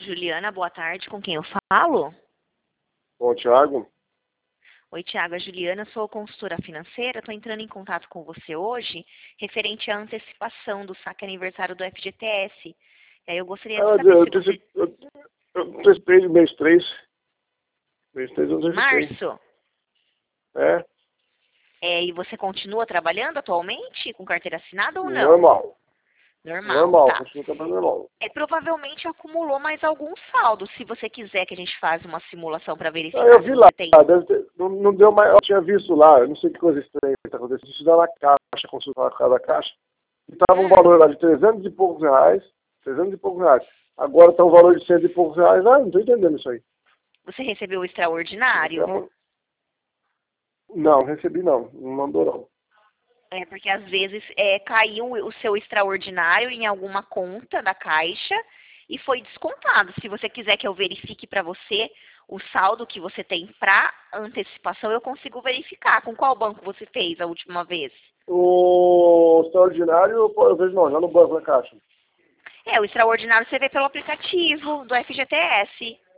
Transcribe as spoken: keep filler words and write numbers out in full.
Juliana, boa tarde. Com quem eu falo? Bom, Thiago. Oi, Tiago. A Juliana, sou consultora financeira. Estou entrando em contato com você hoje referente à antecipação do saque aniversário do F G T S. E aí eu gostaria de Ah, saber eu, se você... eu, eu antecipei de mês três. Mês três eu De antecipei. março? É, É, e você continua trabalhando atualmente com carteira assinada ou não? normal. Normal, Normal, tá. continua trabalhando normal. É, provavelmente acumulou mais algum saldo. Se você quiser que a gente faça uma simulação para Ah, eu verificar se vi lá, você tem... deve ter, não, não deu mais, eu tinha visto lá, eu não sei que coisa estranha que está acontecendo. Isso dá na caixa, consultar a cada caixa. E estava um Hum, valor lá de trezentos e poucos reais, trezentos e poucos reais. Agora está um valor de cento e poucos reais. Ah, não estou entendendo isso aí. você recebeu o Isso é extraordinário? uma- Não, recebi não, não mandou não. É, porque às vezes é, caiu o seu extraordinário em alguma conta da Caixa e foi descontado. Se você quiser que eu verifique para você o saldo que você tem para antecipação, eu consigo verificar. Com qual banco você fez a última vez? O extraordinário, pô, eu vejo não, já no banco, na caixa. É, o extraordinário você vê pelo aplicativo do F G T S.